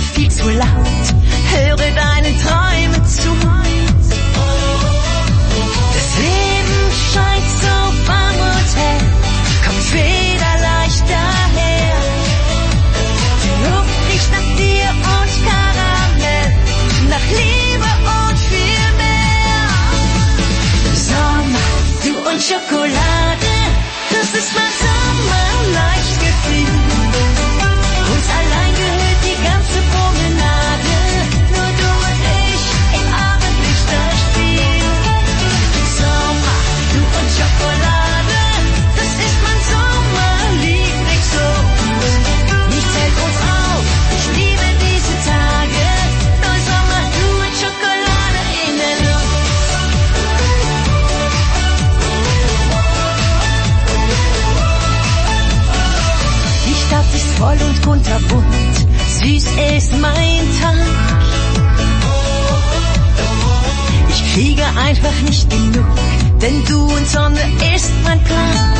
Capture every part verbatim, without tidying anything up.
viel zu laut, höre deinen Träumen zu. Das Leben scheint so warm und hell, kommt weder leicht daher. Die Luft riecht nach dir und Karamell, nach Liebe und viel mehr. Sommer, du und Schokolade, das ist mein Sommerleichtgefühl. Uns allein gehört die ganze Promenade, nur du und ich im Abendlichterspiel. Sommer, du und Schokolade, das ist mein Sommerlieblingssong. Nichts hält uns auf, ich liebe diese Tage. Neu Sommer, du und Schokolade in der Luft. Die Stadt ist voll und kunterbunt, süß ist mein Tag. Ich kriege einfach nicht genug, denn du und Sonne ist mein Plan.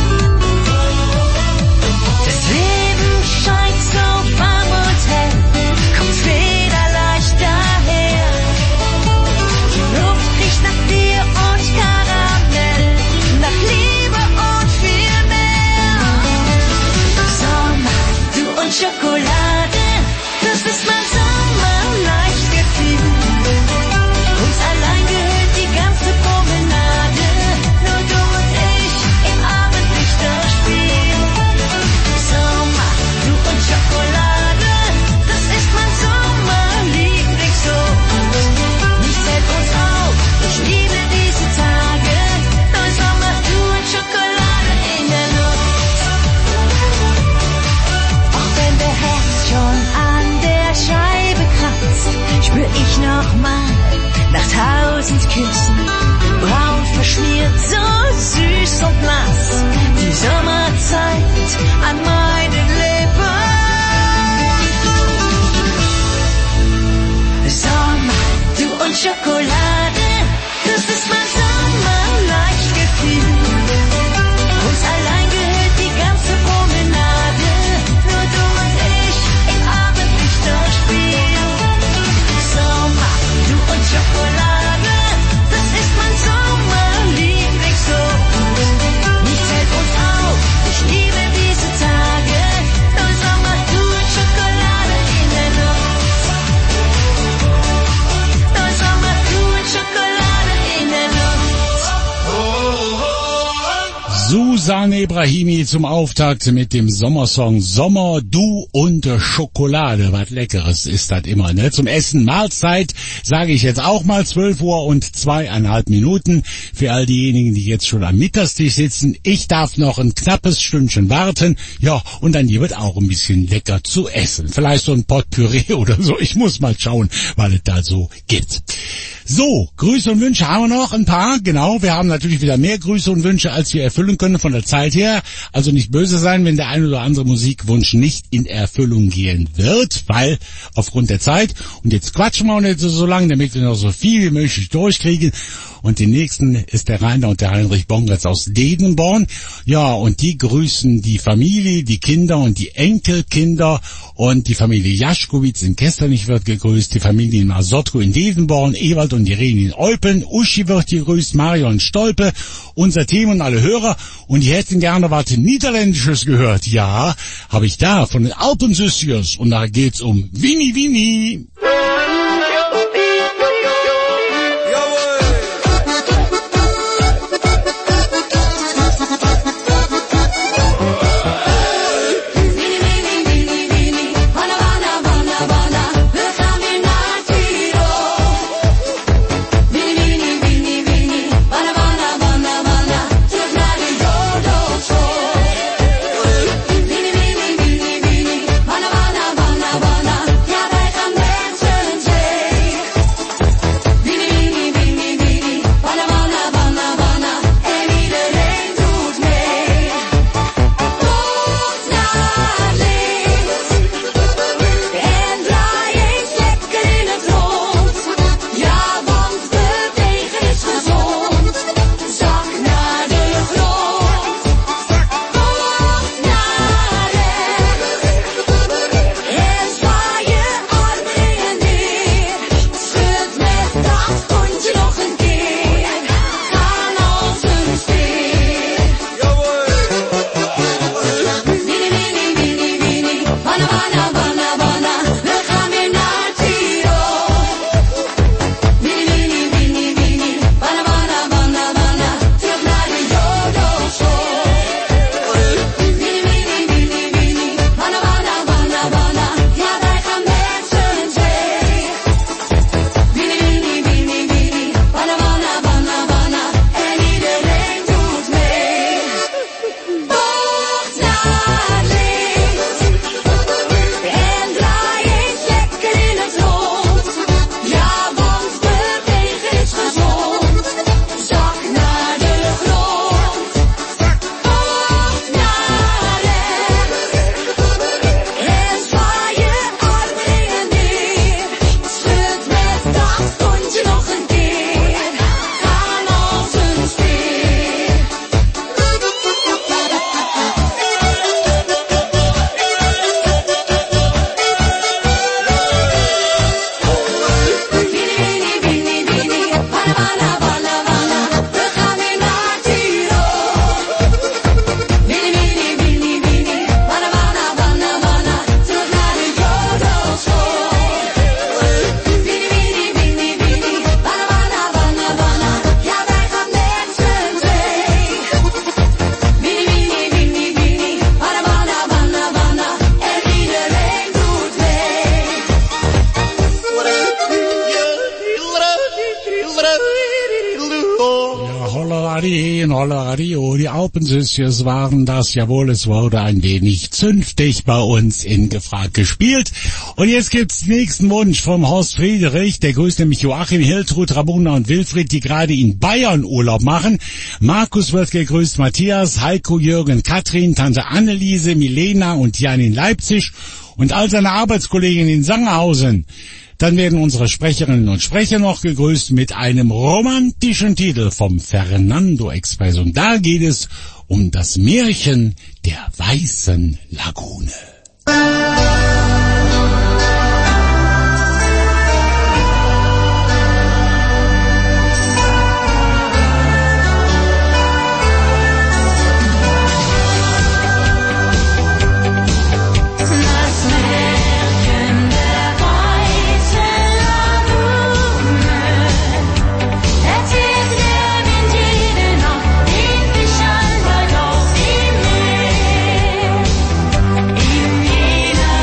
Das Leben scheint so warm und hell, kommt weder leicht daher. Die Luft riecht nach dir und Karamell, nach Liebe und viel mehr. Sommer, du und Schokolade, das ist mein Sommerleichtgefühl. Uns allein gehört die ganze Promenade, nur du und ich im Abendlichterspiel. Sommer, du und Schokolade, das ist mein Sommerlieblingssong. Nichts hält uns auf, ich liebe diese Tage. Neu Sommer, du und Schokolade in der Luft. Auch wenn der Herz schon an der Scheibe kratzt, spür ich noch mal nach tausend Küssen. Braun verschmiert, so süß und nass, die Sommerzeit an meinen Lippen. Sommer, du und Schokolade, das ist mein Sommerleichtgefühl. Uns allein gehört die ganze Promenade, nur du und ich im Abendlichterspiel. Sommer, du und Schokolade, das ist mein Sommerlieblingssong. Nichts hält uns auf, ich liebe diese Tage. Neu Sommer, du und Schokolade in der Luft. Neu Sommer, du und Schokolade in der Luft. Susanne Ibrahimi zum Auftakt mit dem Sommersong Sommer, du und Schokolade. Was Leckeres ist das immer, ne? Zum Essen, Mahlzeit, sage ich jetzt auch mal zwölf Uhr und zweieinhalb Minuten. Für all diejenigen, die jetzt schon am Mittagstisch sitzen, ich darf noch ein knappes Stündchen warten. Ja, und dann hier wird auch ein bisschen lecker zu essen. Vielleicht so ein Pot Püree oder so. Ich muss mal schauen, was es da so gibt. So, Grüße und Wünsche haben wir noch ein paar. Genau, wir haben natürlich wieder mehr Grüße und Wünsche, als wir erfüllen können von der Zeit her. Also nicht böse sein, wenn der ein oder andere Musikwunsch nicht in Erfüllung gehen wird, weil aufgrund der Zeit. Und jetzt quatschen wir auch nicht so lange, damit wir noch so viel wie möglich durchkriegen. Und den nächsten ist der Rainer und der Heinrich Bongertz aus Dedenborn. Ja, und die grüßen die Familie, die Kinder und die Enkelkinder und die Familie Jaschkowitz in Kesternich wird gegrüßt, die Familie in Masotko in Dedenborn, Ewald und Irene in Eupen, Uschi wird gegrüßt, Marion Stolpe, unser Team und alle Hörer. Und die hätten gerne was Niederländisches gehört. Ja, habe ich da von den Alpensüssiers. Und da geht's um Winnie Winnie. Wanna, wanna, wanna, wanna, ja, wij gaan weg. Holleradi, Holleradio, die Alpensüsschen waren das, jawohl, es wurde ein wenig zünftig bei uns in Gefragt gespielt. Und jetzt gibt's nächsten Wunsch vom Horst Friedrich, der grüßt nämlich Joachim, Hiltrud, Rabuna und Wilfried, die gerade in Bayern Urlaub machen. Markus wird gegrüßt, Matthias, Heiko, Jürgen, Katrin, Tante Anneliese, Milena und Jan in Leipzig und all seine Arbeitskollegen in Sangerhausen. Dann werden unsere Sprecherinnen und Sprecher noch gegrüßt mit einem romantischen Titel vom Fernando Express. Und da geht es um das Märchen der Weißen Lagune. In jeder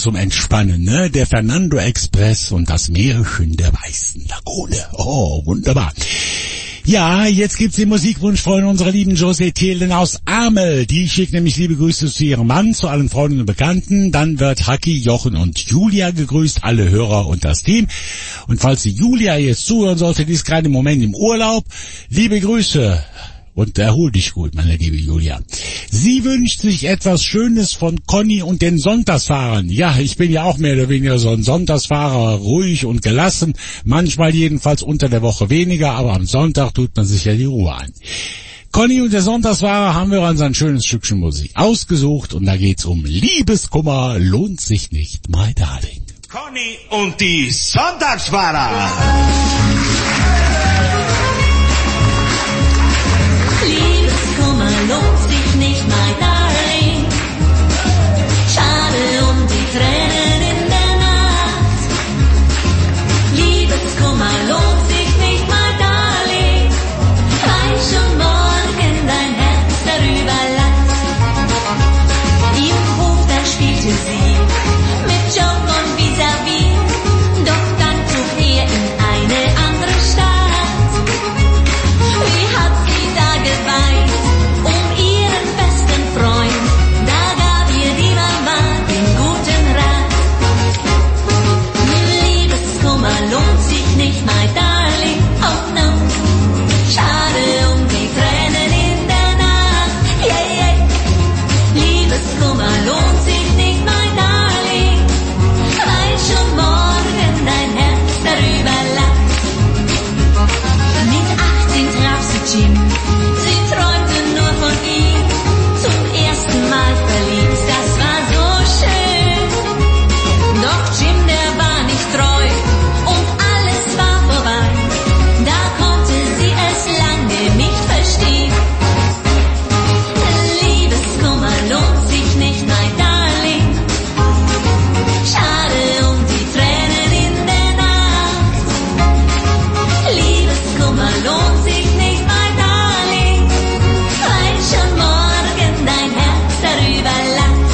zum Entspannen, ne? Der Fernando Express und das Märchen der weißen Lagune. Oh, wunderbar. Ja, jetzt gibt's den Musikwunsch von unserer lieben José Thielen aus Amel. Die schickt nämlich liebe Grüße zu ihrem Mann, zu allen Freunden und Bekannten. Dann wird Haki, Jochen und Julia gegrüßt, alle Hörer und das Team. Und falls die Julia jetzt zuhören sollte, die ist gerade im Moment im Urlaub. Liebe Grüße. Und erhol dich gut, meine liebe Julia. Sie wünscht sich etwas Schönes von Conny und den Sonntagsfahrern. Ja, ich bin ja auch mehr oder weniger so ein Sonntagsfahrer, ruhig und gelassen. Manchmal jedenfalls unter der Woche weniger, aber am Sonntag tut man sich ja die Ruhe an. Conny und der Sonntagsfahrer haben wir uns ein schönes Stückchen Musik ausgesucht und da geht's um Liebeskummer, lohnt sich nicht, my darling. Conny und die Sonntagsfahrer. Liebeskummer lohnt sich nicht, my darling. Schade um die Tränen in der Nacht. Liebeskummer lohnt sich nicht, my darling. Weil schon morgen dein Herz darüber lacht. Im Hof, da spielte sie mit Joke und Vis-à-vis. Doch dann zog er in eine andere Stadt. Wie hat sie da geweint um ihren besten Freund? Da gab ihr die Mama den guten Rat. Liebeskummer lohnt sich nicht, my darling, oh no. Schade um die Tränen in der Nacht, yeah, yeah. Liebeskummer lohnt sich nicht, my darling, weil schon morgen dein Herz darüber lacht. Mit achtzehn traf sie Jim, sie träumte nur von ihm. Zum ersten Mal verliebt, das war so schön. Doch Jim, der war nicht treu und alles war vorbei. Da konnte sie es lange nicht verstehen. Liebeskummer lohnt sich nicht, my darling. Schade um die Tränen in der Nacht. Liebeskummer lohnt sich nicht, my darling, weil schon morgen dein Herz darüber lacht.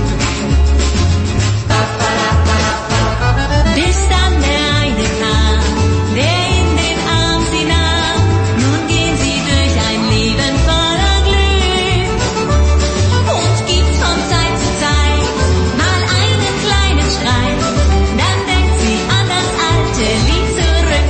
Bis dann der eine kam, der in den Arm sie nahm. Nun gehen sie durch ein Leben voller Glück und gibt von Zeit zu Zeit mal einen kleinen Streit. Dann denkt sie an das alte Lied zurück.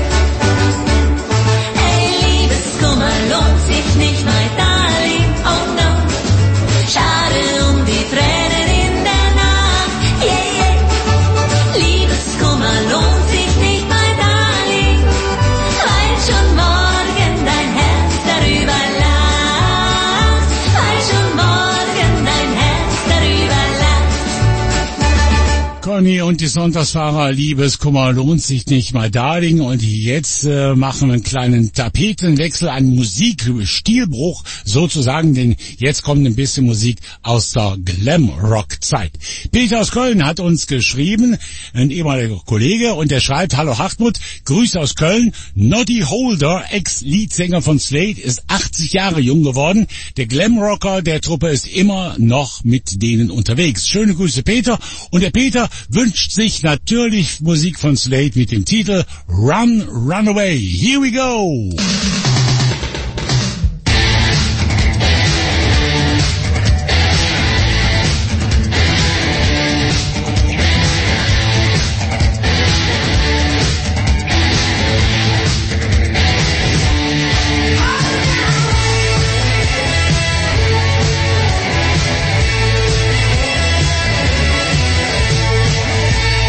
Hey, Liebeskummer lohnt sich nicht, my darling, oh no. Schade um die Tränen in der Nacht, yeah, yeah. Liebeskummer lohnt sich nicht, my darling, weil schon morgen dein Herz darüber lacht. Weil schon morgen dein Herz darüber lacht. Conny und die Sonntagsfahrer, Liebeskummer lohnt sich nicht, my darling. Und jetzt äh, machen wir einen kleinen Tapetenwechsel, einen Musikstilbruch sozusagen, denn jetzt kommt ein bisschen Musik aus der Glam-Rock-Zeit. Peter aus Köln hat uns geschrieben, ein ehemaliger Kollege, und der schreibt: Hallo Hartmut, Grüße aus Köln. Noddy Holder, Ex-Leadsänger von Slade, ist achtzig Jahre jung geworden. Der Glam-Rocker der Truppe ist immer noch mit denen unterwegs. Schöne Grüße, Peter. Und der Peter wünscht sich natürlich Musik von Slade mit dem Titel Run, Run Away. Here we go!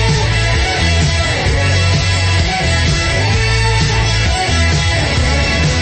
Run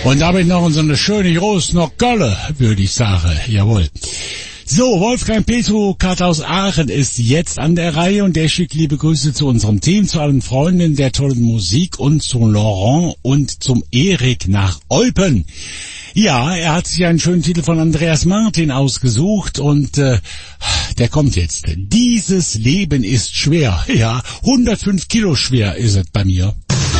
Und damit noch so eine schöne Groß noch Golle, würde ich sagen. Jawohl. So, Wolfgang Petrukat aus Aachen ist jetzt an der Reihe und der schickt liebe Grüße zu unserem Team, zu allen Freunden der tollen Musik und zu Laurent und zum Erik nach Eupen. Ja, er hat sich einen schönen Titel von Andreas Martin ausgesucht und äh, der kommt jetzt. Dieses Leben ist schwer. Ja, hundertfünf Kilo schwer ist es bei mir.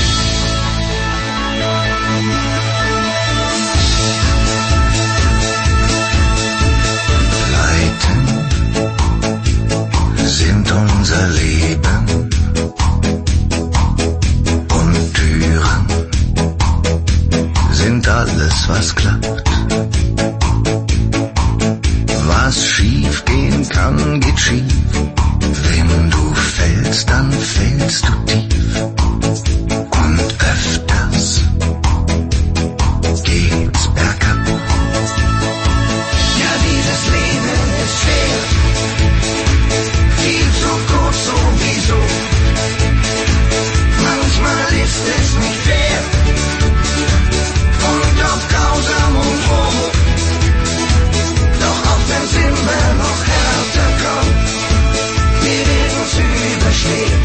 Sind unser Leben und Türen sind alles, was klappt. Was schief gehen kann, geht schief. Wenn du fällst, dann fällst du tief. Und öfters geht's bergab. Ja, dieses Leben ist schwer. Viel zu kurz sowieso. Manchmal ist es nicht fair und auch grausam und roh. Doch auch wenn es immer noch härter kommt, wir werden's überstehen.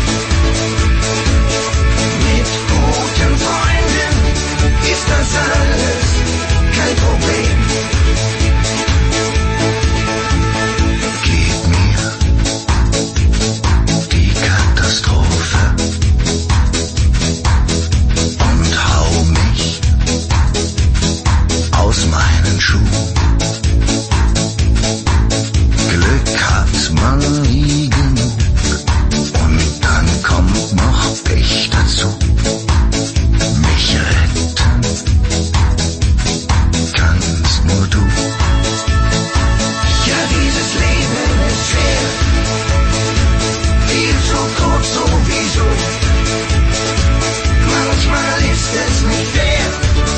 Mit guten Freunden ist das alles kein Problem. Gib mir die Katastrophe und hau mich aus meinen Schuhen. Glück hat man nie genug und dann kommt noch Pech dazu. Mich retten kannst nur du. Ja, dieses Leben ist schwer. Viel zu kurz sowieso. Manchmal ist es nicht fair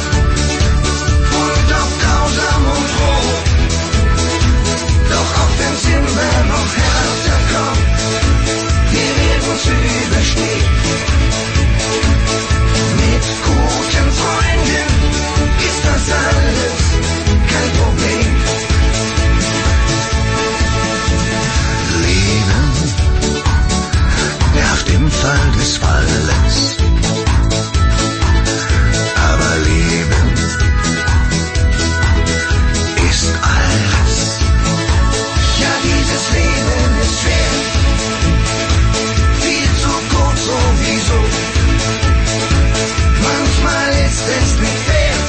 und auch grausam und roh. Doch auch wenn's immer noch härter kommt, wir werden's überstehen. Mit guten Freunden ist das alles kein Problem. Leben nervt im Fall des Falles, aber Leben ist alles. Ja, dieses Leben ist schwer, viel zu kurz sowieso. Manchmal ist es nicht fair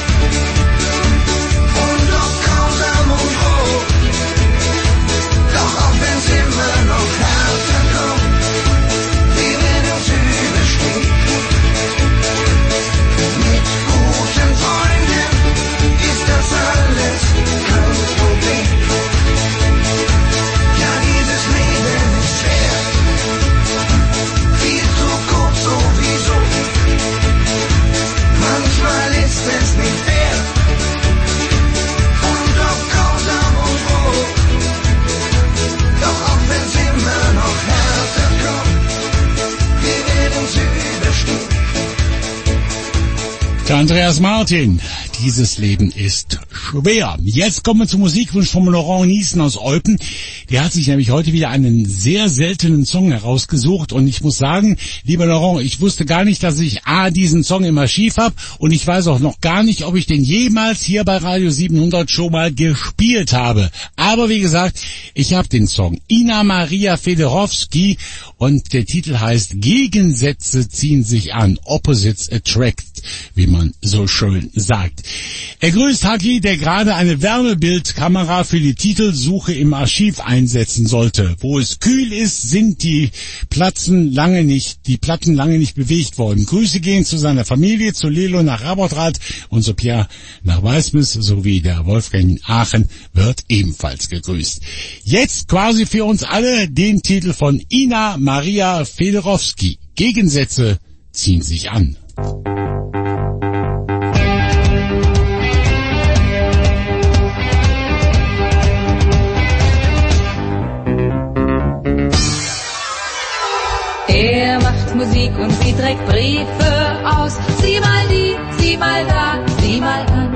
und auch grausam und roh. Doch auch wenn's immer noch härter kommt, wir werden's überstehen. Mit guten Freunden ist das alles kein Problem. Ja, dieses Leben ist schwer, viel zu kurz sowieso. Manchmal ist es nicht fair und auch grausam und roh. Doch auch wenn's immer noch härter kommt, wir werden's überstehen. Der Andreas Martin, dieses Leben ist schwer. Jetzt kommen wir zum Musikwunsch von Laurent Niesen aus Eupen. Der hat sich nämlich heute wieder einen sehr seltenen Song herausgesucht und ich muss sagen, lieber Laurent, ich wusste gar nicht, dass ich A, diesen Song im Archiv habe und ich weiß auch noch gar nicht, ob ich den jemals hier bei Radio siebenhundert schon mal gespielt habe. Aber wie gesagt, ich habe den Song Ina Maria Federowski und der Titel heißt Gegensätze ziehen sich an, Opposites Attract, wie man so schön sagt. Er grüßt Haki, der gerade eine Wärmebildkamera für die Titelsuche im Archiv einsetzen sollte. Wo es kühl ist, sind die Platten lange nicht, die Platten lange nicht bewegt worden. Grüße gehen zu seiner Familie, zu Lelo nach Rabotrath und zu Pierre nach Weißmis, sowie der Wolfgang in Aachen wird ebenfalls gegrüßt. Jetzt quasi für uns alle den Titel von Ina Maria Federowski. Gegensätze ziehen sich an. Er macht Musik und sie trägt Briefe aus. Sieh mal die, sieh mal da, sieh mal an.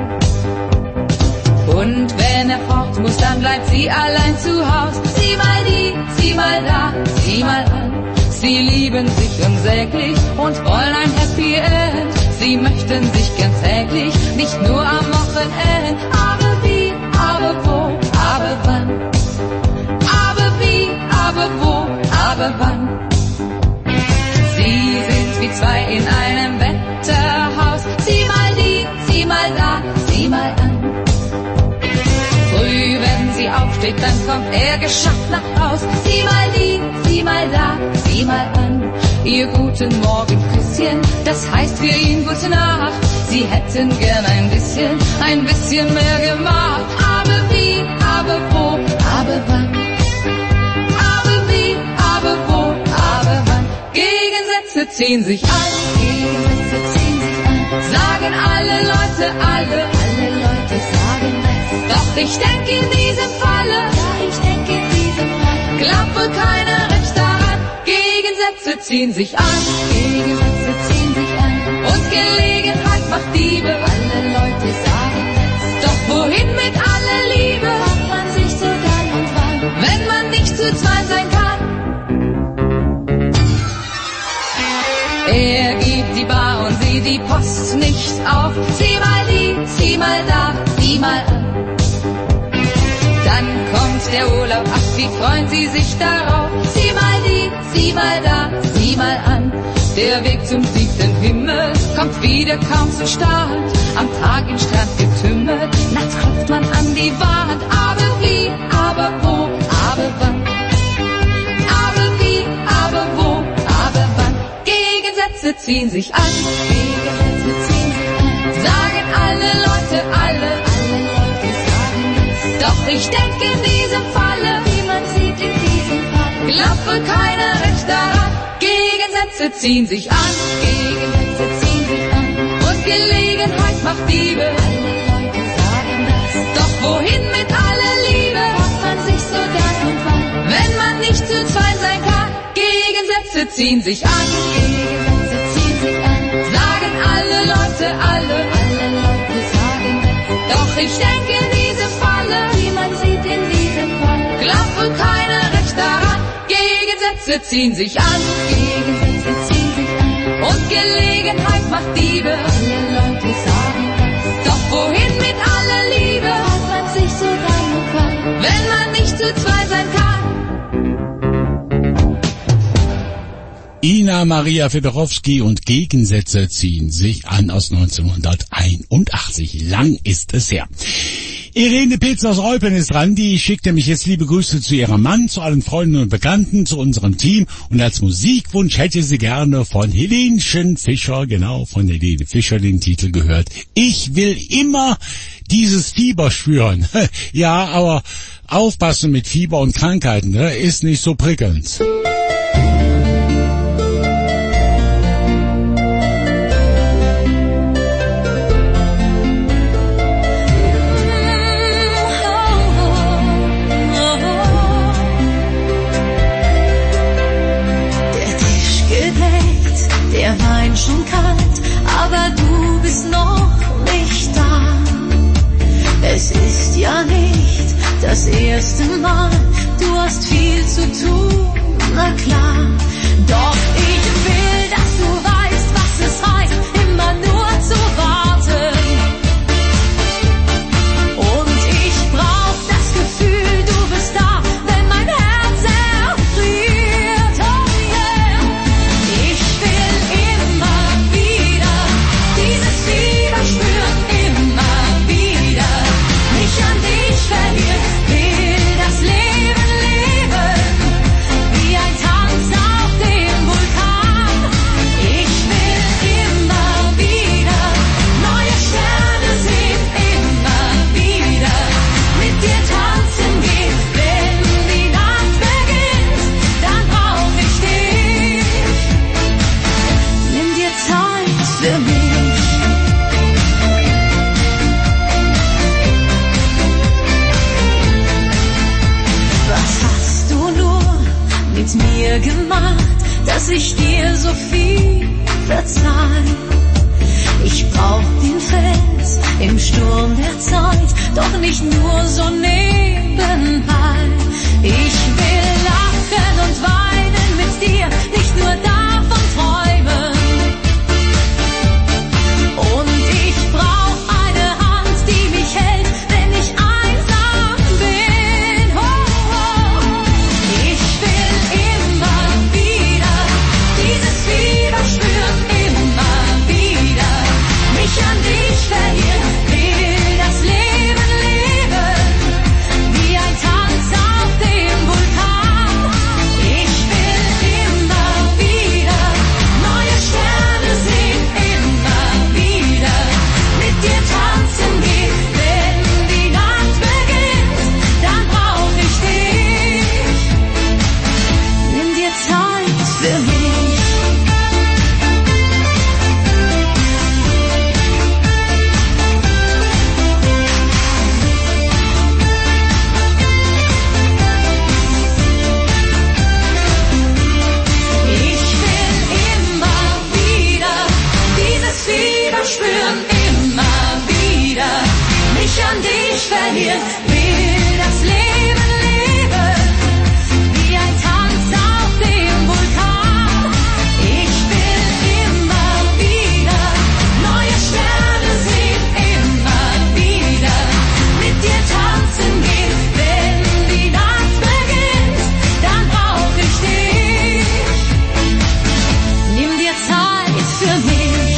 Und wenn er fort muss, dann bleibt sie allein zu Haus. Sieh mal die, sieh mal da, sieh mal an. Sie lieben sich unsäglich und wollen ein Happy End. Sie möchten sich gern täglich, nicht nur am Wochenende. Aber wie, aber wo, aber wann? Aber wie, aber wo, aber wann? Sie sind wie zwei in einem Wetterhaus. Sieh mal die, sieh mal da, sieh mal an. Früh, wenn sie aufsteht, dann kommt er geschafft nach Haus. Sieh mal die, sieh mal da, sieh mal an. Ihr guten Morgen Küsschen, das heißt für ihn gute Nacht. Sie hätten gern ein bisschen, ein bisschen mehr gemacht. Aber wie, aber wo, aber wann? Aber wie, aber wo, aber wann? Gegensätze ziehen sich an, Gegensätze ziehen sich an. Sagen alle Leute, alle, alle Leute sagen es. Doch ich denke in diesem Falle, ja ich denke in diesem Falle, glaubt wohl keiner recht daran. Gegensätze ziehen sich an, Gegensätze ziehen sich an. Und Gelegenheit macht Diebe, alle Leute sagen es. Doch wohin mit aller Liebe, fragt man sich so dann und wann, wenn man nicht zu zweit sein kann. Er gibt die Bar und sie die Post nicht auf. Sieh mal die, sieh mal da, sieh mal an. Dann kommt der Urlaub, ach wie freuen sie sich darauf. Sieh mal die, sieh mal da, sieh mal an. Der Weg zum siebten Himmel kommt wieder kaum zu Start. Am Tag im Strand getümmelt, nachts klopft man an die Wand. Aber wie, aber wo, aber wann? Aber wie, aber wo, aber wann? Gegensätze ziehen sich an, Gegensätze ziehen sich an. Sagen alle Leute, alle, alle Leute sagen es. Doch ich denke in diesem Falle, wie man sieht in diesem Fall, glaubt wohl keiner recht daran. Gegensätze ziehen sich an, Gegensätze ziehen sich an. Und Gelegenheit macht Diebe, alle Leute sagen das. Doch wohin mit aller Liebe, fragt man sich so dann und wann, wenn man nicht zu zweit sein kann. Gegensätze ziehen sich an, Gegensätze ziehen sich an. Sagen alle Leute, alle, alle Leute sagen das. Doch ich denke in diesem Falle, wie man sieht in diesem Fall, glaubt wohl keiner recht daran. Gegensätze ziehen sich an, Gegensätze ziehen sich an. Und Gelegenheit macht Diebe, alle Leute sagen das. Doch wohin mit aller Liebe, fragt man sich so dann und wann, wenn man nicht zu zweit sein kann. Ina Maria Fedorowski und Gegensätze ziehen sich an aus neunzehnhunderteinundachtzig. Lang ist es her. Irene Pilz aus Eupen ist dran, die schickt nämlich jetzt liebe Grüße zu ihrem Mann, zu allen Freunden und Bekannten, zu unserem Team und als Musikwunsch hätte sie gerne von Helenchen Fischer, genau, von Helene Fischer den Titel gehört. Ich will immer dieses Fieber spüren. Ja, aber aufpassen mit Fieber und Krankheiten, ne, ist nicht so prickelnd. Der Wein schon kalt, aber du bist noch nicht da. Es ist ja nicht das erste Mal, du hast viel zu tun, na klar. Doch ich will, dass du weißt, was es heißt, immer nur zu warten. Und ich brauch das Gefühl, du bist da, wenn mein Herz erfriert. Oh yeah. Ich will immer wieder dieses Fieber spüren, immer wieder mich an dich verlieren, will das Leben leben, wie ein Tanz auf dem Vulkan. Ich will immer wieder neue Sterne sehen, immer wieder mit dir tanzen gehen. Wenn die Nacht beginnt, dann brauch ich dich. Nimm dir Zeit für mich. Was hast du nur mit mir gemacht, dass ich dir so viel verzeih? Ich brauch den Fels im Sturm der Zeit, doch nicht nur so nebenbei. Ich will lachen und weinen mit dir, nicht nur davon träumen. Und ich brauch eine Hand, die mich hält, wenn ich einsam bin. Oh, oh. Ich will immer wieder dieses Fieber spüren, immer wieder mich an dich verlieren, will das Leben leben, wie ein Tanz auf dem Vulkan. Ich will immer wieder neue Sterne sehen, immer wieder mit dir tanzen gehen. Wenn die Nacht beginnt, dann brauch ich dich. Nimm dir Zeit für mich. Ich will immer wieder dieses Fieber spüren, immer wieder mich an dich verlieren, will das Leben leben, wie ein Tanz auf dem Vulkan. Ich will immer wieder neue Sterne sehen, immer wieder mit dir tanzen gehen. Wenn die Nacht beginnt, dann brauch ich dich. Nimm dir Zeit für mich.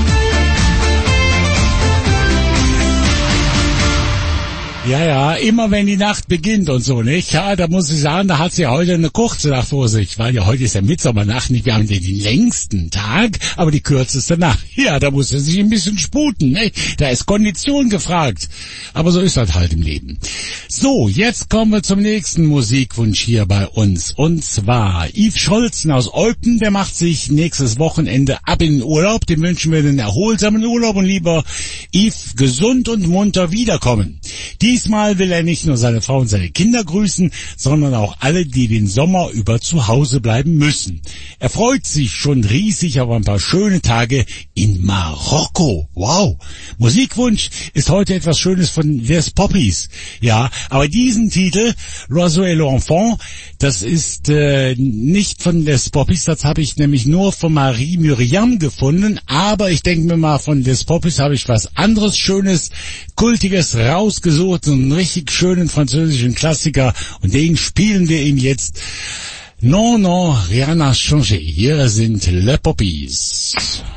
Ja, ja, immer wenn die Nacht beginnt und so, nicht? Ja, da muss ich sagen, da hat sie heute eine kurze Nacht vor sich, weil ja heute ist ja Mitsommernacht, nicht? Wir haben den längsten Tag, aber die kürzeste Nacht. Ja, da muss er sich ein bisschen sputen, nicht? Da ist Kondition gefragt. Aber so ist das halt im Leben. So, jetzt kommen wir zum nächsten Musikwunsch hier bei uns. Und zwar Yves Scholzen aus Olpen, der macht sich nächstes Wochenende ab in den Urlaub. Dem wünschen wir einen erholsamen Urlaub und lieber Yves gesund und munter wiederkommen. Diesmal will er nicht nur seine Frau und seine Kinder grüßen, sondern auch alle, die den Sommer über zu Hause bleiben müssen. Er freut sich schon riesig auf ein paar schöne Tage in Marokko. Wow! Musikwunsch ist heute etwas Schönes von Les Poppies. Ja, aber diesen Titel, L'Oiseau et l'Enfant, das ist äh, nicht von Les Poppies, das habe ich nämlich nur von Marie Myriam gefunden, aber ich denke mir mal, von Les Poppies habe ich was anderes Schönes, Kultiges rausgesucht, einen richtig schönen französischen Klassiker, und den spielen wir ihm jetzt. Non, non, rien n'a changé. Hier sind Les Poppies.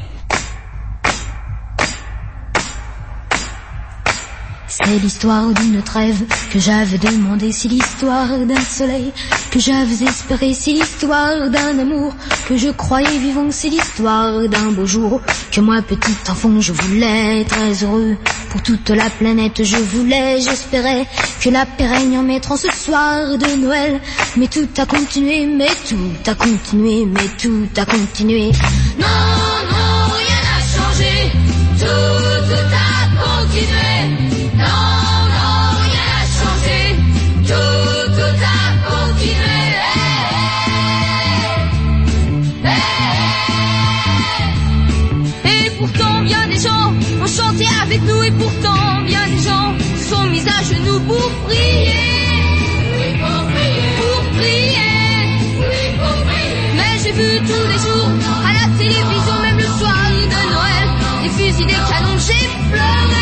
C'est l'histoire d'une trêve que j'avais demandé, c'est l'histoire d'un soleil que j'avais espéré, c'est l'histoire d'un amour que je croyais vivant, c'est l'histoire d'un beau jour que moi petit enfant je voulais très heureux pour toute la planète, je voulais, j'espérais que la paix règne en mettant ce soir de Noël, mais tout a continué, mais tout a continué, mais tout a continué. Non, non, rien n'a changé, tout, tout a continué. Non, non, rien n'a changé, tout, tout a continué. Hey, hey. Et pourtant bien des gens ont chanté avec nous, et pourtant bien des gens se sont mis à genoux pour prier. Oui, pour prier. Pour prier. Oui, pour prier. Mais j'ai vu tous les jours à la télévision, même le soir de Noël, des fusils, des canons, j'ai pleuré.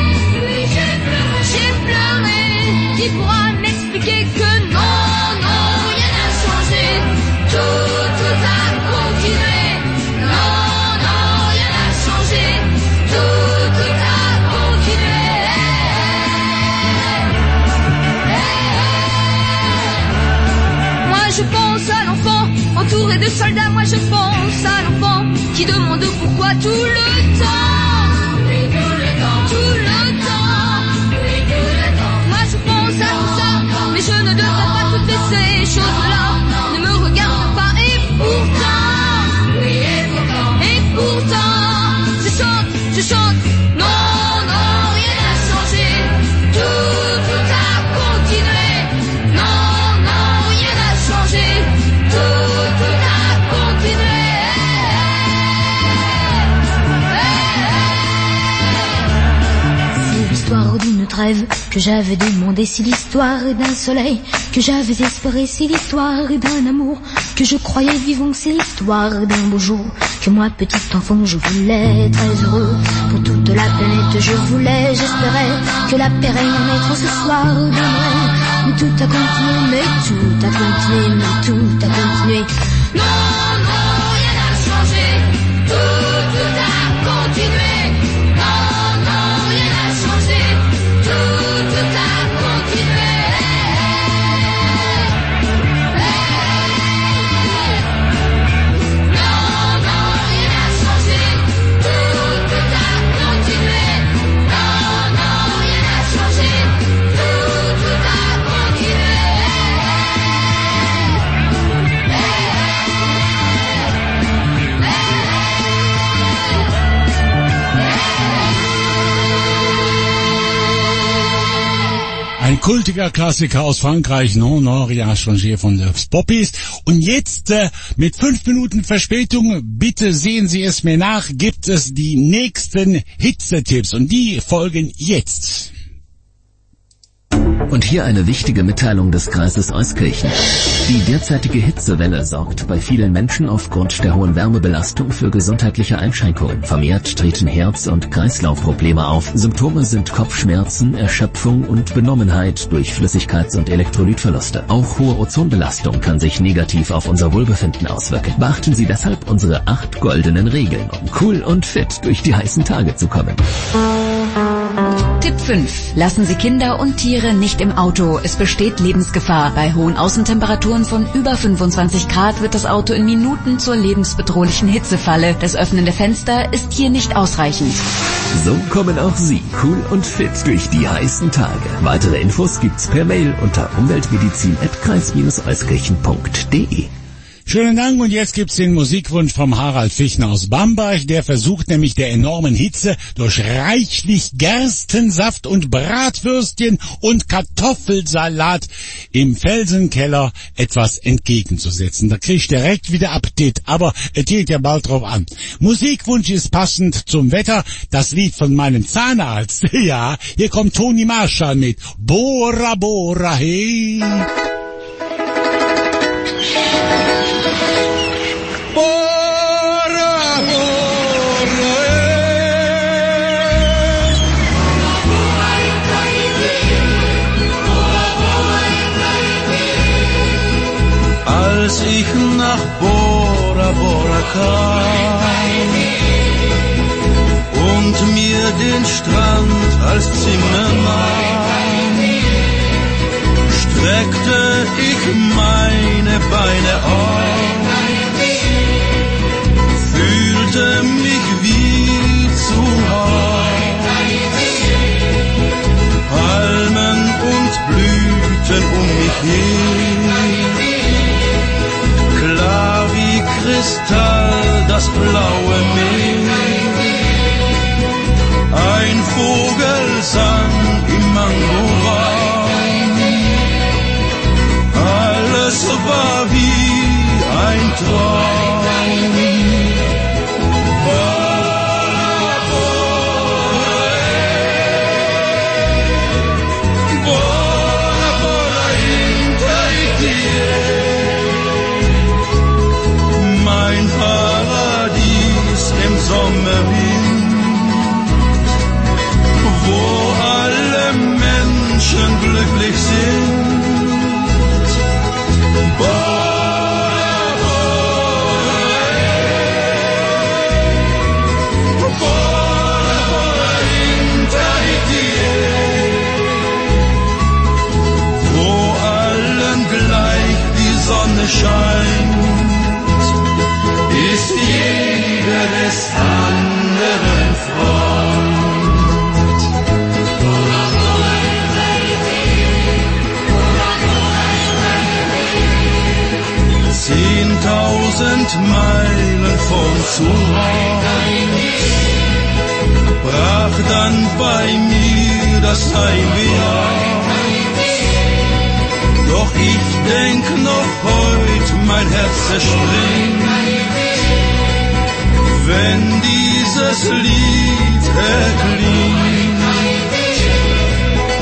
J'ai pleuré, qui pourra m'expliquer que non, non, rien n'a changé, tout, tout a continué. Non, non, rien n'a changé, tout, tout a continué. Moi je pense à l'enfant, entouré de soldats, moi je pense à l'enfant qui demande pourquoi tout le temps. Mais je ne devrais pas toutes ces choses-là, ne me regarde pas, et pourtant, oui, et pourtant, et pourtant, je chante, je chante, non, non, rien n'a changé, tout, tout a continué, non, non, rien n'a changé, tout, tout a continué. Hey, hey, hey. rêve que j'avais demandé, si l'histoire d'un soleil que j'avais espéré, si l'histoire d'un amour que je croyais vivant, c'est l'histoire d'un beau jour que moi, petit enfant, je voulais très heureux. Pour toute la planète, je voulais, j'espérais que la paix règne en être ce soir de Noël. Mais tout a continué, mais tout a continué, mais tout a continué. Non, non, rien n'a changé. Tout, tout a continué. Non, non, rien n'a changé. Tout, tout a continué. Non, non, rien n'a changé. Tout, tout a continué. Non, non, rien n'a changé. Tout, tout a continué. Ein kultiger Klassiker aus Frankreich, Non, non, rien changé von den Poppies. Und jetzt, äh, mit fünf Minuten Verspätung, bitte sehen Sie es mir nach, gibt es die nächsten Hitzetipps. Und die folgen jetzt. Und hier eine wichtige Mitteilung des Kreises Euskirchen. Die derzeitige Hitzewelle sorgt bei vielen Menschen aufgrund der hohen Wärmebelastung für gesundheitliche Einschränkungen. Vermehrt treten Herz- und Kreislaufprobleme auf. Symptome sind Kopfschmerzen, Erschöpfung und Benommenheit durch Flüssigkeits- und Elektrolytverluste. Auch hohe Ozonbelastung kann sich negativ auf unser Wohlbefinden auswirken. Beachten Sie deshalb unsere acht goldenen Regeln, um cool und fit durch die heißen Tage zu kommen. Tipp fünf. Lassen Sie Kinder und Tiere nicht im Auto. Es besteht Lebensgefahr. Bei hohen Außentemperaturen von über fünfundzwanzig Grad wird das Auto in Minuten zur lebensbedrohlichen Hitzefalle. Das Öffnen der Fenster ist hier nicht ausreichend. So kommen auch Sie cool und fit durch die heißen Tage. Weitere Infos gibt's per Mail unter umweltmedizin at kreis euskirchen punkt de. Schönen Dank, und jetzt gibt's den Musikwunsch vom Harald Fichtner aus Bamberg. Der versucht nämlich der enormen Hitze durch reichlich Gerstensaft und Bratwürstchen und Kartoffelsalat im Felsenkeller etwas entgegenzusetzen. Da krieg ich direkt wieder Appetit, aber es geht ja bald drauf an. Musikwunsch ist passend zum Wetter, das Lied von meinem Zahnarzt. Ja, hier kommt Toni Marshall mit Bora Bora Hey. Bora, bora, als ich nach Bora Bora kam und mir den Strand als Zimmer nahm, streckte ich meine Beine aus, fühlte mich wie zu Hause. Palmen und Blüten um mich hin, klar wie Kristall das blaue Meer. Ein Vogel sang im Mangobaum, alles war wie ein Traum. Mein Paradies im Sommerwind, wo alle Menschen glücklich sind. Bora, bora, bora, bora in Tahiti, wo allen gleich die Sonne scheint, ist jeder des anderen Freund. Zehntausend Meilen von zu Haus brach dann bei mir das Heimweh aus. Doch ich denk noch heut, mein Herz zerspringt, wenn dieses Lied erklingt.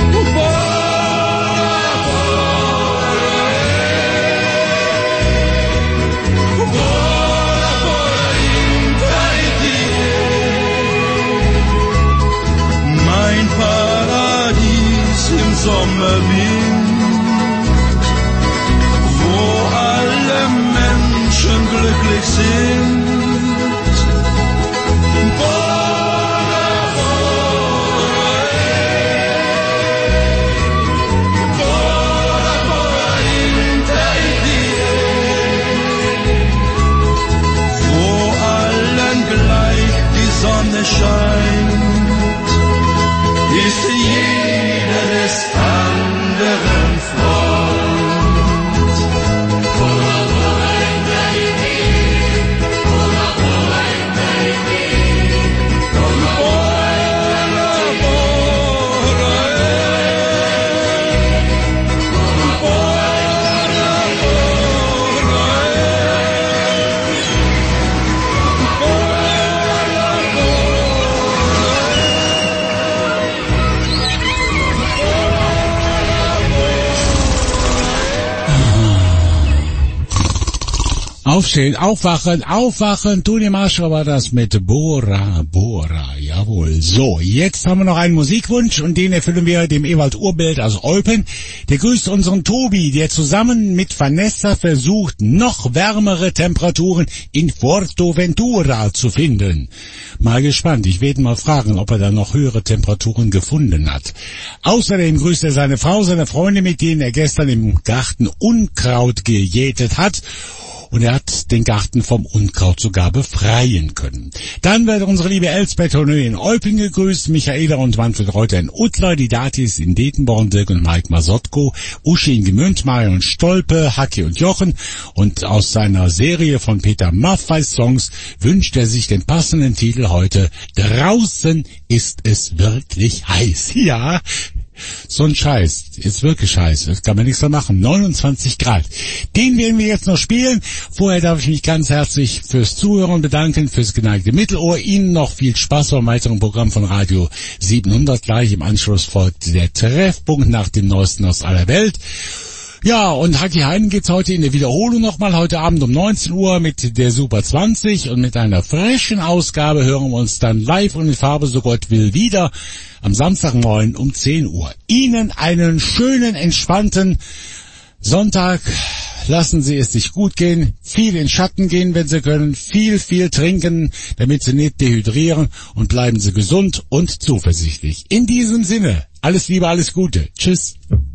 Aufstehen, aufwachen, aufwachen, Toni Marshall war das mit Bora Bora, jawohl. So, jetzt haben wir noch einen Musikwunsch und den erfüllen wir dem Ewald Urbild aus Eupen. Der grüßt unseren Tobi, der zusammen mit Vanessa versucht, noch wärmere Temperaturen in Fuerteventura zu finden. Mal gespannt, ich werde mal fragen, ob er da noch höhere Temperaturen gefunden hat. Außerdem grüßt er seine Frau, seine Freunde, mit denen er gestern im Garten Unkraut gejätet hat. Und er hat den Garten vom Unkraut sogar befreien können. Dann wird unsere liebe Elsbeth Honö in Eupen gegrüßt, Michaela und Manfred Reuter in Uttler, die Datis in Detenborn, Dirk und Mike Masotko, Uschi in Gemünd, Marion Stolpe, Hacki und Jochen. Und aus seiner Serie von Peter Maffay Songs wünscht er sich den passenden Titel heute: Draußen ist es wirklich heiß. Ja, so ein Scheiß, ist wirklich Scheiß, das kann man nichts mehr machen, neunundzwanzig Grad. Den werden wir jetzt noch spielen. Vorher darf ich mich ganz herzlich fürs Zuhören bedanken, fürs geneigte Mittelohr. Ihnen noch viel Spaß beim weiteren Programm von Radio siebenhundert. Gleich im Anschluss folgt der Treffpunkt nach dem Neuesten aus aller Welt. Ja, und Hacki Heinen geht's heute in der Wiederholung nochmal, heute Abend um neunzehn Uhr mit der Super zwanzig, und mit einer frischen Ausgabe hören wir uns dann live und in Farbe, so Gott will, wieder am Samstagmorgen um zehn Uhr. Ihnen einen schönen, entspannten Sonntag. Lassen Sie es sich gut gehen, viel in Schatten gehen, wenn Sie können, viel, viel trinken, damit Sie nicht dehydrieren, und bleiben Sie gesund und zuversichtlich. In diesem Sinne, alles Liebe, alles Gute. Tschüss.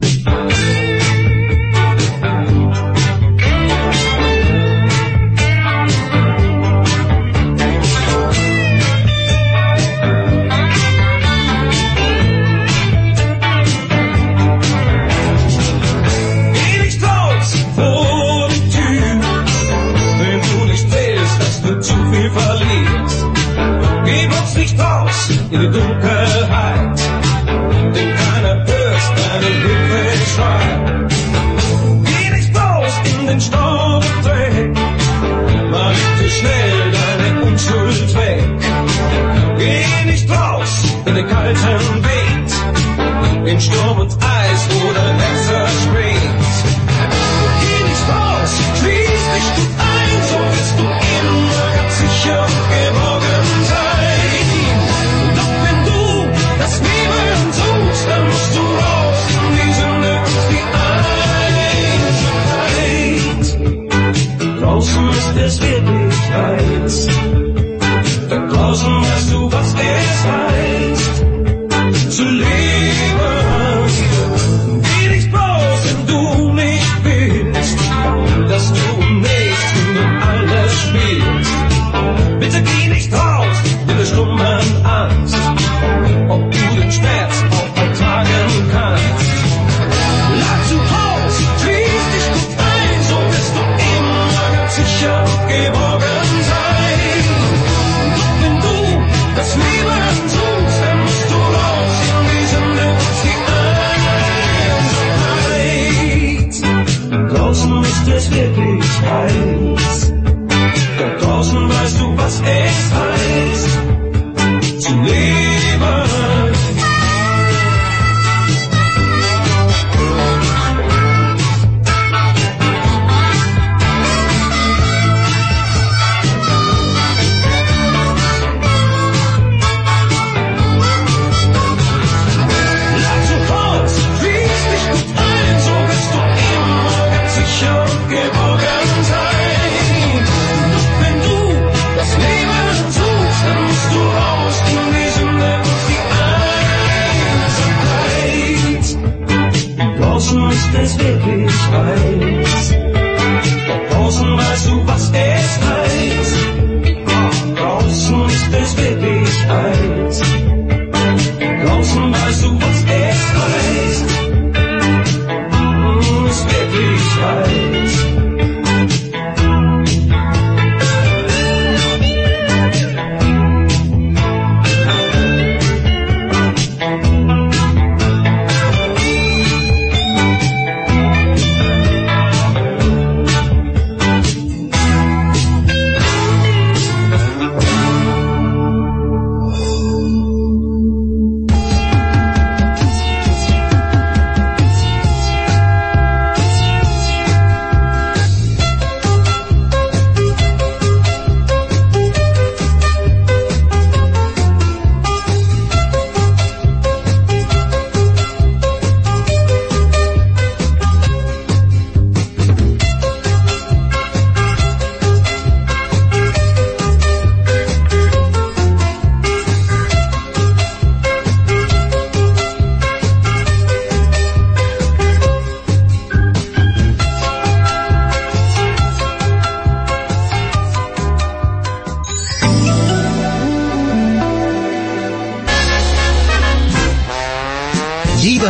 In die Dunkelheit, denn keiner hört deinen Hilfeschrei. Geh nicht raus in den Staub und Dreck, mal nicht zu schnell deine Unschuld weg. Geh nicht raus in den kalten Wind, in Sturm und Eis, wo dein Herz zerspringt. Geh nicht raus, schließ dich gut ein, so wirst du immer ganz sicher geborgen sein. Das Leben suchst, dann musst du raus in die Sünde und die Einsamkeit. Draußen ist es wirklich heiß, da draußen weißt du, was es heißt, zu leben. Geh nicht raus, wenn du nicht willst, dass du nicht in alles spielst. Bitte geh nicht raus, mit der stummen Angst, ob du den Schmerz auch ertragen kannst. Bleib zu Haus, schließ dich gut ein, so wirst du immer ganz sicher geborgen sein. Doch wenn du das Leben suchst, dann musst du raus in die Sünde und die Einsamkeit. Draußen ist es wirklich heiß, da draußen weißt du, was es heißt, zu leben. Es wirklich heiß, da draußen weißt du, was es heißt. Draußen ist es wirklich heiß, draußen weißt du, was es heißt. Es ist wirklich heiß.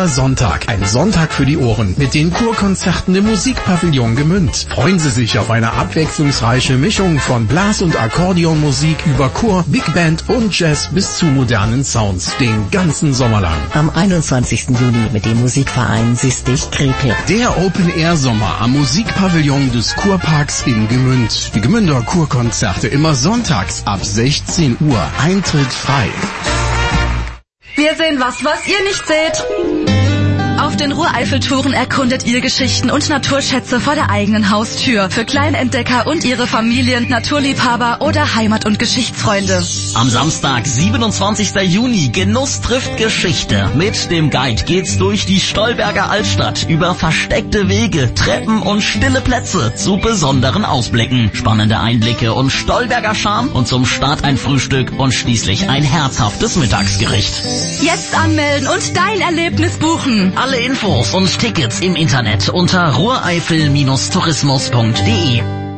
Dieser Sonntag, ein Sonntag für die Ohren, mit den Kurkonzerten im Musikpavillon Gmünd. Freuen Sie sich auf eine abwechslungsreiche Mischung von Blas- und Akkordeonmusik über Chor, Big Band und Jazz bis zu modernen Sounds, den ganzen Sommer lang. Am einundzwanzigsten Juni mit dem Musikverein Sistich-Krepel. Der Open-Air-Sommer am Musikpavillon des Kurparks in Gmünd. Die Gmünder Kurkonzerte immer sonntags ab sechzehn Uhr. Eintritt frei. Wir sehen was, was ihr nicht seht. Auf den Ruhr-Eifel-Touren erkundet ihr Geschichten und Naturschätze vor der eigenen Haustür. Für Kleinentdecker und ihre Familien, Naturliebhaber oder Heimat- und Geschichtsfreunde. Am Samstag, siebenundzwanzigsten Juni, Genuss trifft Geschichte. Mit dem Guide geht's durch die Stolberger Altstadt, über versteckte Wege, Treppen und stille Plätze zu besonderen Ausblicken. Spannende Einblicke und Stolberger Charme und zum Start ein Frühstück und schließlich ein herzhaftes Mittagsgericht. Jetzt anmelden und dein Erlebnis buchen. Alle Infos und Tickets im Internet unter ruhreifel Tourismus punkt de.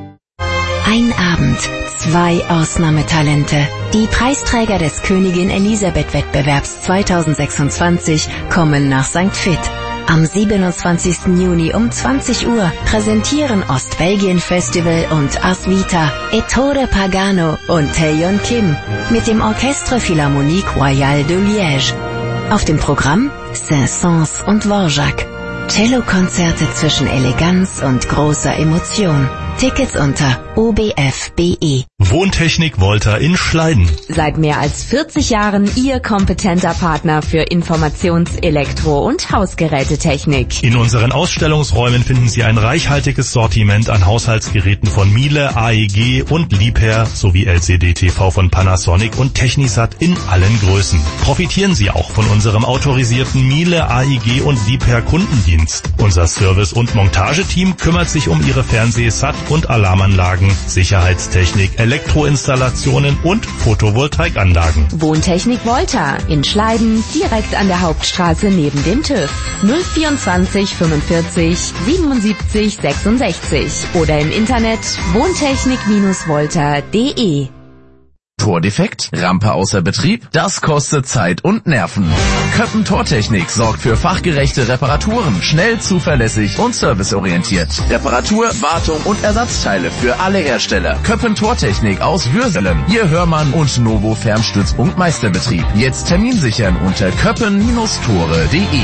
Ein Abend, zwei Ausnahmetalente. Die Preisträger des Königin Elisabeth Wettbewerbs zweitausendsechsundzwanzig kommen nach Sankt Vith. Am siebenundzwanzigsten Juni um zwanzig Uhr präsentieren Ostbelgien Festival und Ars Vita, Ettore Pagano und Taeyeon Kim mit dem Orchestre Philharmonique Royale de Liège. Auf dem Programm Saint-Saëns und Dvorak. Cellokonzerte zwischen Eleganz und großer Emotion. Tickets unter o b f punkt b e. Wohntechnik Volta in Schleiden. Seit mehr als vierzig Jahren Ihr kompetenter Partner für Informations-, Elektro- und Hausgerätetechnik. In unseren Ausstellungsräumen finden Sie ein reichhaltiges Sortiment an Haushaltsgeräten von Miele, A E G und Liebherr sowie L C D T V von Panasonic und Technisat in allen Größen. Profitieren Sie auch von unserem autorisierten Miele, A E G und Liebherr Kundendienst. Unser Service- und Montageteam kümmert sich um Ihre Fernseh-, Sat- und Alarmanlagen, Sicherheitstechnik, Elektroinstallationen und Photovoltaikanlagen. Wohntechnik Volta in Schleiden, direkt an der Hauptstraße neben dem TÜV. null vierundzwanzig fünfundvierzig siebenundsiebzig sechsundsechzig oder im Internet wohntechnik Volta punkt de. Tordefekt? Rampe außer Betrieb? Das kostet Zeit und Nerven. Köppen Tortechnik sorgt für fachgerechte Reparaturen, schnell, zuverlässig und serviceorientiert. Reparatur, Wartung und Ersatzteile für alle Hersteller. Köppen Tortechnik aus Würselen. Ihr Hörmann und Novo Fernstützpunkt Meisterbetrieb. Jetzt Termin sichern unter köppen Tore punkt de.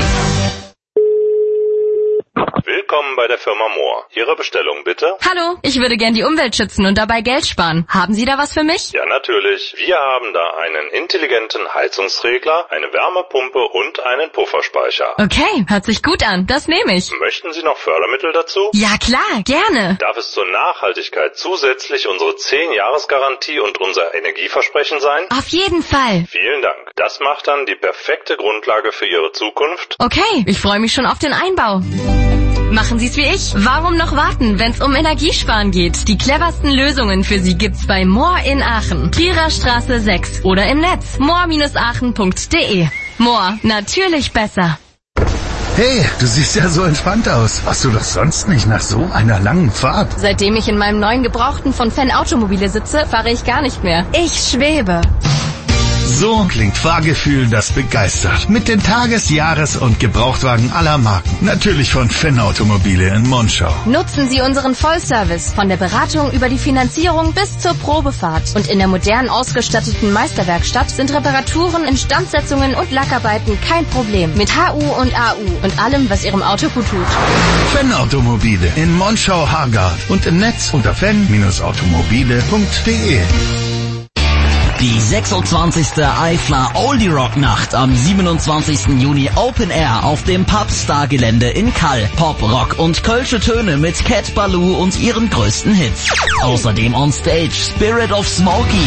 Willkommen bei der Firma Mohr. Ihre Bestellung bitte? Hallo, ich würde gern die Umwelt schützen und dabei Geld sparen. Haben Sie da was für mich? Ja, natürlich. Wir haben da einen intelligenten Heizungsregler, eine Wärmepumpe und einen Pufferspeicher. Okay, hört sich gut an. Das nehme ich. Möchten Sie noch Fördermittel dazu? Ja, klar, gerne. Darf es zur Nachhaltigkeit zusätzlich unsere zehn-Jahres-Garantie und unser Energieversprechen sein? Auf jeden Fall. Vielen Dank. Das macht dann die perfekte Grundlage für Ihre Zukunft. Okay, ich freue mich schon auf den Einbau. Machen Sie es wie ich. Warum noch warten, wenn es um Energiesparen geht? Die cleversten Lösungen für Sie gibt's bei Mohr in Aachen. Trierer Straße sechs oder im Netz mohr aachen punkt de. Mohr, natürlich besser. Hey, du siehst ja so entspannt aus. Warst du doch sonst nicht nach so einer langen Fahrt? Seitdem ich in meinem neuen Gebrauchten von Fan Automobile sitze, fahre ich gar nicht mehr. Ich schwebe. So klingt Fahrgefühl, das begeistert. Mit den Tages-, Jahres- und Gebrauchtwagen aller Marken. Natürlich von Fan Automobile in Monschau. Nutzen Sie unseren Vollservice von der Beratung über die Finanzierung bis zur Probefahrt. Und in der modern ausgestatteten Meisterwerkstatt sind Reparaturen, Instandsetzungen und Lackarbeiten kein Problem. Mit H U und A U und allem, was Ihrem Auto gut tut. Fan Automobile in Monschau-Hargard und im Netz unter fan automobile punkt de. Die sechsundzwanzigste Eifler Oldie Rock Nacht am siebenundzwanzigsten Juni Open Air auf dem Pubstar Gelände in Kall. Pop, Rock und kölsche Töne mit Cat Ballou und ihren größten Hits. Außerdem on Stage Spirit of Smokey.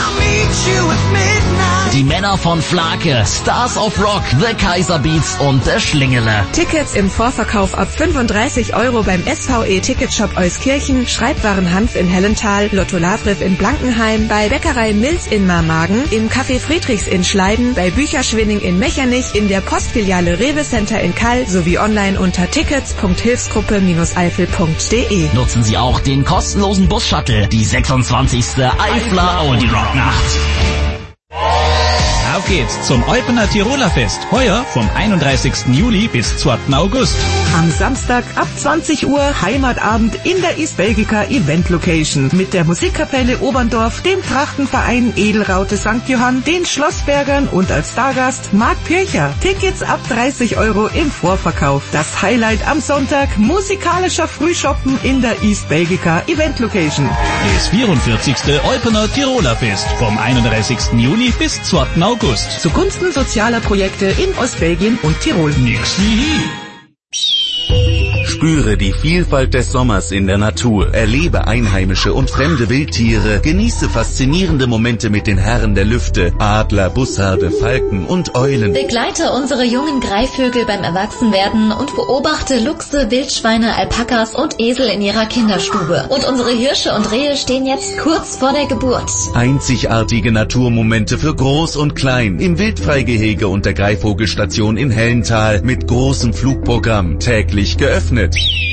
Die Männer von Flake, Stars of Rock, The Kaiser Beats und der Schlingele. Tickets im Vorverkauf ab fünfunddreißig Euro beim S V E Ticketshop Euskirchen, Schreibwaren Hanf in Hellenthal, Lotto Lavriff in Blankenheim, bei Bäckerei Mills in Marmagen, im Café Friedrichs in Schleiden, bei Bücherschwinning in Mechernich, in der Postfiliale Rewe Center in Kall sowie online unter tickets punkt hilfsgruppe eifel punkt de. Nutzen Sie auch den kostenlosen Bus-Shuttle, die sechsundzwanzigste Eifler Oldie Rock Nacht. Auf geht's zum Eupener Tiroler Fest. Heuer vom einunddreißigsten Juli bis zweiten August. Am Samstag ab zwanzig Uhr Heimatabend in der East Belgica Event Location mit der Musikkapelle Oberndorf, dem Trachtenverein Edelraute Sankt Johann, den Schlossbergern und als Stargast Marc Pircher. Tickets ab dreißig Euro im Vorverkauf. Das Highlight am Sonntag, musikalischer Frühschoppen in der East Belgica Event Location. Das vierundvierzigste Eupener Tiroler Fest vom einunddreißigsten Juli bis zweiten August. Zugunsten sozialer Projekte in Ostbelgien und Tirol. Nix wie Spüre die Vielfalt des Sommers in der Natur, erlebe einheimische und fremde Wildtiere, genieße faszinierende Momente mit den Herren der Lüfte, Adler, Bussarde, Falken und Eulen. Begleite unsere jungen Greifvögel beim Erwachsenwerden und beobachte Luchse, Wildschweine, Alpakas und Esel in ihrer Kinderstube. Und unsere Hirsche und Rehe stehen jetzt kurz vor der Geburt. Einzigartige Naturmomente für Groß und Klein im Wildfreigehege und der Greifvogelstation in Hellental mit großem Flugprogramm, täglich geöffnet.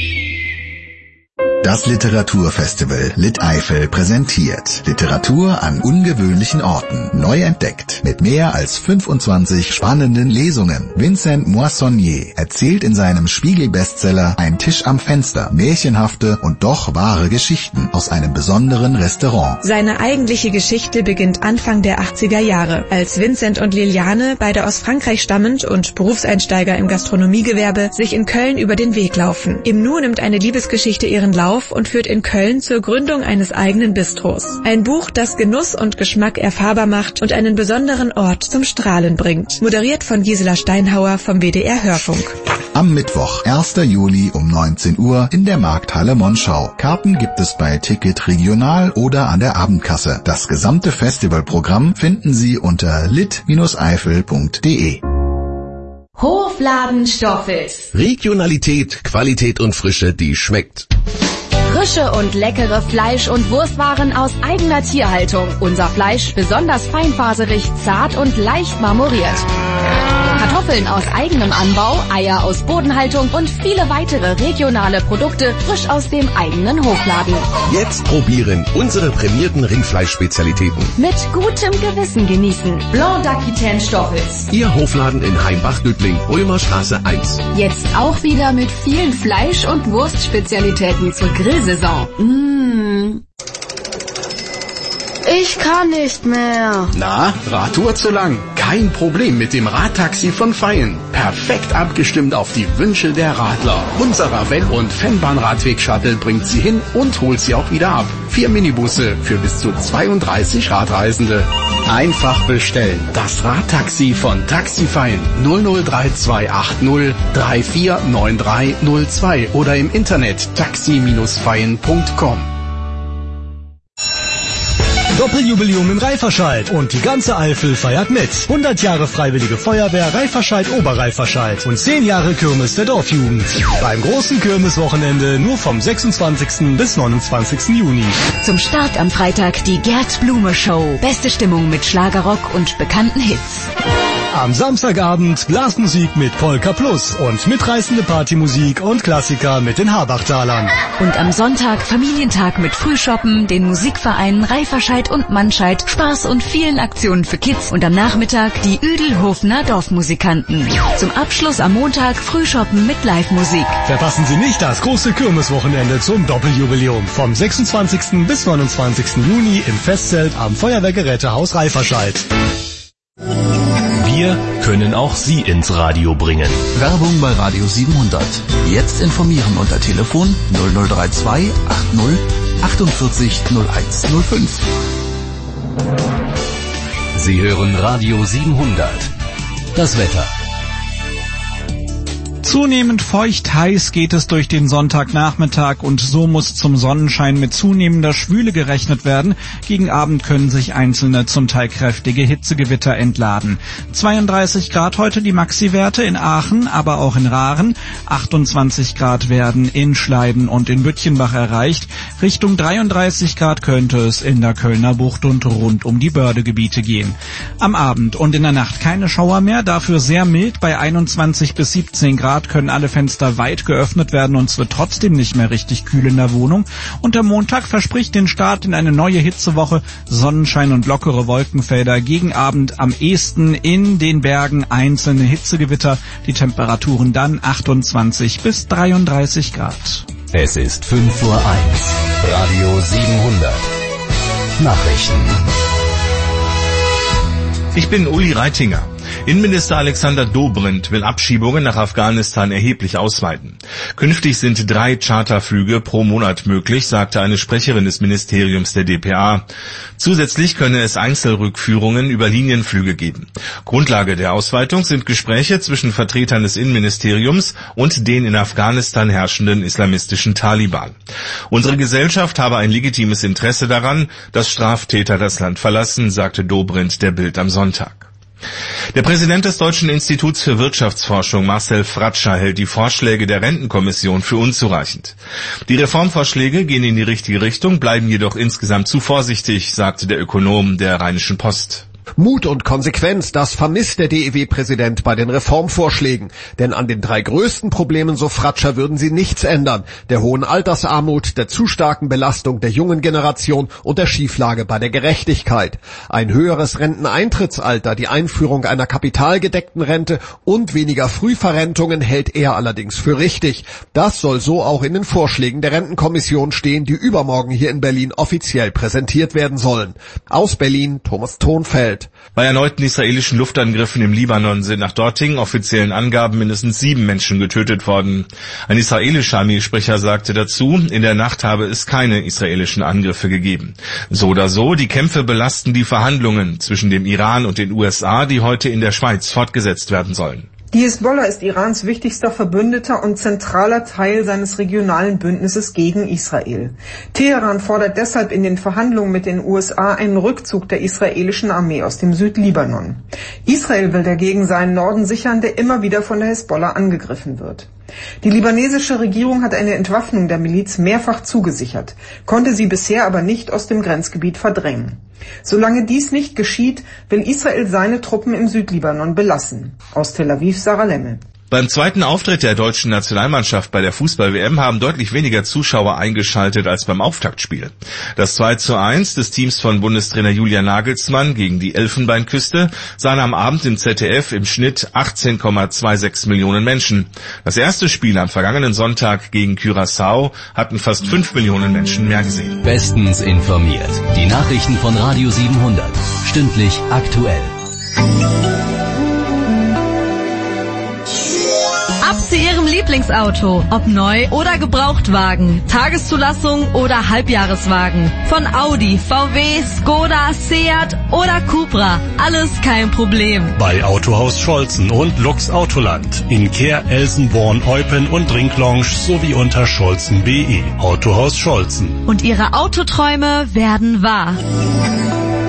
Das Literaturfestival Lit-Eifel präsentiert Literatur an ungewöhnlichen Orten, neu entdeckt, mit mehr als fünfundzwanzig spannenden Lesungen. Vincent Moissonnier erzählt in seinem Spiegel-Bestseller Ein Tisch am Fenster märchenhafte und doch wahre Geschichten aus einem besonderen Restaurant. Seine eigentliche Geschichte beginnt Anfang der achtziger Jahre, als Vincent und Liliane, beide aus Frankreich stammend und Berufseinsteiger im Gastronomiegewerbe, sich in Köln über den Weg laufen. Im Nu nimmt eine Liebesgeschichte ihren Lauf und führt in Köln zur Gründung eines eigenen Bistros. Ein Buch, das Genuss und Geschmack erfahrbar macht und einen besonderen Ort zum Strahlen bringt. Moderiert von Gisela Steinhauer vom W D R Hörfunk. Am Mittwoch, ersten Juli um neunzehn Uhr in der Markthalle Monschau. Karten gibt es bei Ticket Regional oder an der Abendkasse. Das gesamte Festivalprogramm finden Sie unter lit eifel punkt de. Hofladen Stoffels. Regionalität, Qualität und Frische, die schmeckt. Frische und leckere Fleisch- und Wurstwaren aus eigener Tierhaltung. Unser Fleisch besonders feinfaserig, zart und leicht marmoriert. Kartoffeln aus eigenem Anbau, Eier aus Bodenhaltung und viele weitere regionale Produkte frisch aus dem eigenen Hofladen. Jetzt probieren unsere prämierten Rindfleischspezialitäten. Mit gutem Gewissen genießen. Blanc d'Aquitaine Stoffels. Ihr Hofladen in Heimbach-Düttling, Ulmer Straße eins. Jetzt auch wieder mit vielen Fleisch- und Wurstspezialitäten zur Grillsaison. Mmh. Ich kann nicht mehr. Na, Radtour zu lang? Kein Problem mit dem Radtaxi von Feyen. Perfekt abgestimmt auf die Wünsche der Radler. Unser Ravell- und Fennbahn-Radweg-Shuttle bringt Sie hin und holt Sie auch wieder ab. Vier Minibusse für bis zu zweiunddreißig Radreisende. Einfach bestellen. Das Radtaxi von Taxi Feyen null null drei zwei acht null drei vier neun drei null zwei oder im Internet taxi feyen punkt com. Doppeljubiläum in Reiferscheid und die ganze Eifel feiert mit. hundert Jahre Freiwillige Feuerwehr Reiferscheid Oberreiferscheid und zehn Jahre Kirmes der Dorfjugend. Beim großen Kirmeswochenende nur vom sechsundzwanzigsten bis neunundzwanzigsten Juni. Zum Start am Freitag die Gerd Blume Show. Beste Stimmung mit Schlagerrock und bekannten Hits. Am Samstagabend Blasmusik mit Polka Plus und mitreißende Partymusik und Klassiker mit den Habachtalern. Und am Sonntag Familientag mit Frühshoppen, den Musikvereinen Reiferscheid und Mannscheid, Spaß und vielen Aktionen für Kids und am Nachmittag die Üdelhofener Dorfmusikanten. Zum Abschluss am Montag Frühshoppen mit Live-Musik. Verpassen Sie nicht das große Kirmeswochenende zum Doppeljubiläum vom sechsundzwanzigsten bis neunundzwanzigsten Juni im Festzelt am Feuerwehrgerätehaus Reiferscheid. Wir können auch Sie ins Radio bringen. Werbung bei Radio siebenhundert. Jetzt informieren unter Telefon null null drei zwei acht null achtundvierzig null eins null fünf. Sie hören Radio siebenhundert. Das Wetter. Zunehmend feucht heiß geht es durch den Sonntagnachmittag und so muss zum Sonnenschein mit zunehmender Schwüle gerechnet werden. Gegen Abend können sich einzelne, zum Teil kräftige Hitzegewitter entladen. zweiunddreißig Grad heute die Maxi-Werte in Aachen, aber auch in Rahren. achtundzwanzig Grad werden in Schleiden und in Bütchenbach erreicht. Richtung dreiunddreißig Grad könnte es in der Kölner Bucht und rund um die Bördegebiete gehen. Am Abend und in der Nacht keine Schauer mehr, dafür sehr mild bei einundzwanzig bis siebzehn Grad. Grad können alle Fenster weit geöffnet werden und es wird trotzdem nicht mehr richtig kühl in der Wohnung. Und der Montag verspricht den Start in eine neue Hitzewoche. Sonnenschein und lockere Wolkenfelder. Gegen Abend am ehesten in den Bergen einzelne Hitzegewitter. Die Temperaturen dann achtundzwanzig bis dreiunddreißig Grad. Es ist fünf Uhr eins. Radio siebenhundert. Nachrichten. Ich bin Uli Reitinger. Innenminister Alexander Dobrindt will Abschiebungen nach Afghanistan erheblich ausweiten. Künftig sind drei Charterflüge pro Monat möglich, sagte eine Sprecherin des Ministeriums der D P A. Zusätzlich könne es Einzelrückführungen über Linienflüge geben. Grundlage der Ausweitung sind Gespräche zwischen Vertretern des Innenministeriums und den in Afghanistan herrschenden islamistischen Taliban. Unsere Gesellschaft habe ein legitimes Interesse daran, dass Straftäter das Land verlassen, sagte Dobrindt der Bild am Sonntag. Der Präsident des Deutschen Instituts für Wirtschaftsforschung, Marcel Fratscher, hält die Vorschläge der Rentenkommission für unzureichend. Die Reformvorschläge gehen in die richtige Richtung, bleiben jedoch insgesamt zu vorsichtig, sagte der Ökonom der Rheinischen Post. Mut und Konsequenz, das vermisst der D E W-Präsident bei den Reformvorschlägen. Denn an den drei größten Problemen, so Fratscher, würden sie nichts ändern. Der hohen Altersarmut, der zu starken Belastung der jungen Generation und der Schieflage bei der Gerechtigkeit. Ein höheres Renteneintrittsalter, die Einführung einer kapitalgedeckten Rente und weniger Frühverrentungen hält er allerdings für richtig. Das soll so auch in den Vorschlägen der Rentenkommission stehen, die übermorgen hier in Berlin offiziell präsentiert werden sollen. Aus Berlin, Thomas Thonfeld. Bei erneuten israelischen Luftangriffen im Libanon sind nach dortigen offiziellen Angaben mindestens sieben Menschen getötet worden. Ein israelischer Armeesprecher sagte dazu, in der Nacht habe es keine israelischen Angriffe gegeben. So oder so, die Kämpfe belasten die Verhandlungen zwischen dem Iran und den U S A, die heute in der Schweiz fortgesetzt werden sollen. Die Hisbollah ist Irans wichtigster Verbündeter und zentraler Teil seines regionalen Bündnisses gegen Israel. Teheran fordert deshalb in den Verhandlungen mit den U S A einen Rückzug der israelischen Armee aus dem Südlibanon. Israel will dagegen seinen Norden sichern, der immer wieder von der Hisbollah angegriffen wird. Die libanesische Regierung hat eine Entwaffnung der Miliz mehrfach zugesichert, konnte sie bisher aber nicht aus dem Grenzgebiet verdrängen. Solange dies nicht geschieht, will Israel seine Truppen im Südlibanon belassen. Aus Tel Aviv, Sarah Lemmel. Beim zweiten Auftritt der deutschen Nationalmannschaft bei der Fußball-W M haben deutlich weniger Zuschauer eingeschaltet als beim Auftaktspiel. Das zwei zu eins des Teams von Bundestrainer Julian Nagelsmann gegen die Elfenbeinküste sahen am Abend im Z D F im Schnitt achtzehn Komma sechsundzwanzig Millionen Menschen. Das erste Spiel am vergangenen Sonntag gegen Curaçao hatten fast fünf Millionen Menschen mehr gesehen. Bestens informiert. Die Nachrichten von Radio siebenhundert. Stündlich aktuell. Ab zu Ihrem Lieblingsauto, ob neu oder Gebrauchtwagen, Tageszulassung oder Halbjahreswagen. Von Audi, V W, Skoda, Seat oder Cupra. Alles kein Problem. Bei Autohaus Scholzen und Lux Autoland. In Kehr, Elsenborn, Eupen und Trinklounge sowie unter scholzen punkt de. Autohaus Scholzen. Und Ihre Autoträume werden wahr.